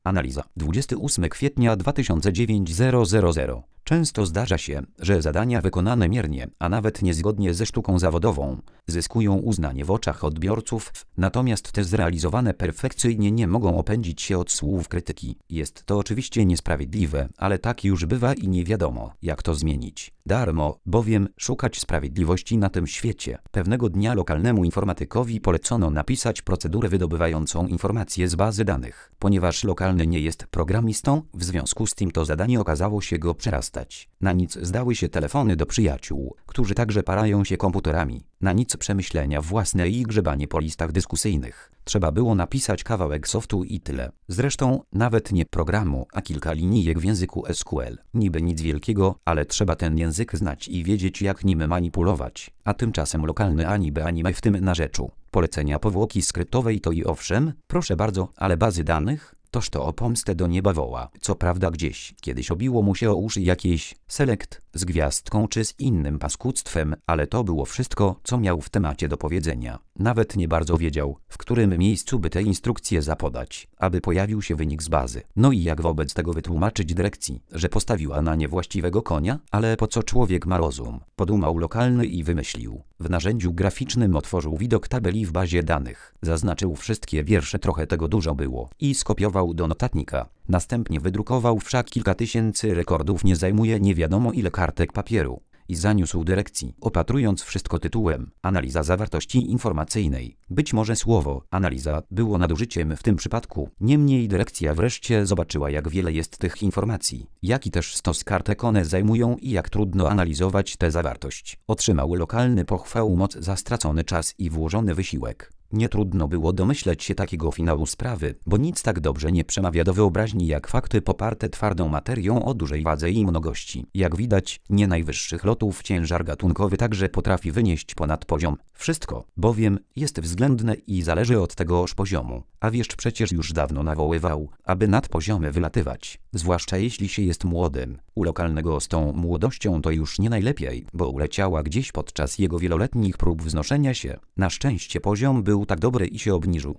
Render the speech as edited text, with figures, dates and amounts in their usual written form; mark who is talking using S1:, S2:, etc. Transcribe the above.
S1: Analiza 28 kwietnia 2009 Często zdarza się, że zadania wykonane miernie, a nawet niezgodnie ze sztuką zawodową, zyskują uznanie w oczach odbiorców, natomiast te zrealizowane perfekcyjnie nie mogą opędzić się od słów krytyki. Jest to oczywiście niesprawiedliwe, ale tak już bywa i nie wiadomo, jak to zmienić. Darmo, bowiem, szukać sprawiedliwości na tym świecie. Pewnego dnia lokalnemu informatykowi polecono napisać procedurę wydobywającą informacje z bazy danych. Ponieważ lokalny nie jest programistą, w związku z tym to zadanie okazało się go przerastać. Na nic zdały się telefony do przyjaciół, którzy także parają się komputerami. Na nic przemyślenia własne i grzebanie po listach dyskusyjnych. Trzeba było napisać kawałek softu i tyle. Zresztą nawet nie programu, a kilka linijek w języku SQL. Niby nic wielkiego, ale trzeba ten język znać i wiedzieć, jak nim manipulować. A tymczasem lokalny anime w tym narzeczu. Polecenia powłoki skryptowej to i owszem, proszę bardzo, ale bazy danych? Toż to o pomstę do nieba woła. Co prawda gdzieś kiedyś obiło mu się o uszy jakieś select z gwiazdką czy z innym paskudztwem, ale to było wszystko, co miał w temacie do powiedzenia. Nawet nie bardzo wiedział, w którym miejscu by te instrukcje zapodać, aby pojawił się wynik z bazy. No i jak wobec tego wytłumaczyć dyrekcji, że postawiła na niewłaściwego konia? Ale po co człowiek ma rozum? Podumał lokalny i wymyślił. W narzędziu graficznym otworzył widok tabeli w bazie danych. Zaznaczył wszystkie wiersze, trochę tego dużo było, i skopiował do notatnika. Następnie wydrukował wszak kilka tysięcy rekordów, nie zajmuje nie wiadomo ile kartek papieru. I zaniósł dyrekcji, opatrując wszystko tytułem Analiza zawartości informacyjnej. Być może słowo analiza było nadużyciem w tym przypadku. Niemniej dyrekcja wreszcie zobaczyła, jak wiele jest tych informacji, jaki też stos kartek one zajmują i jak trudno analizować tę zawartość. Otrzymał lokalny pochwał moc za stracony czas i włożony wysiłek. Nie trudno było domyśleć się takiego finału sprawy, bo nic tak dobrze nie przemawia do wyobraźni jak fakty poparte twardą materią o dużej wadze i mnogości. Jak widać, nie najwyższych lotów ciężar gatunkowy także potrafi wynieść ponad poziom. Wszystko, bowiem, jest względne i zależy od tegoż poziomu. A wieszcz przecież już dawno nawoływał, aby nad poziomy wylatywać. Zwłaszcza jeśli się jest młodym. U lokalnego z tą młodością to już nie najlepiej, bo uleciała gdzieś podczas jego wieloletnich prób wznoszenia się. Na szczęście poziom był tak dobry i się obniżył.